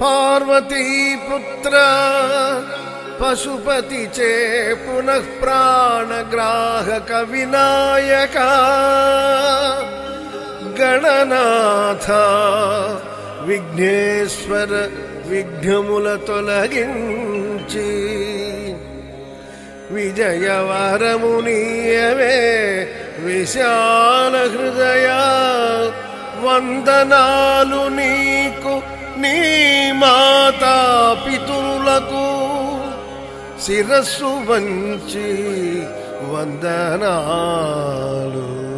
పార్వతీపుత్ర పశుపతి చే పునః ప్రాణగ్రాహక వినాయక గణనాథ విఘ్నేశ్వర విఘ్నముల తొలగించి విజయవరమునీయవే విశాల హృదయ వందనాలు నీకు నీ మాతా పితరులకు శిరస్సు వంచి వందనాలు.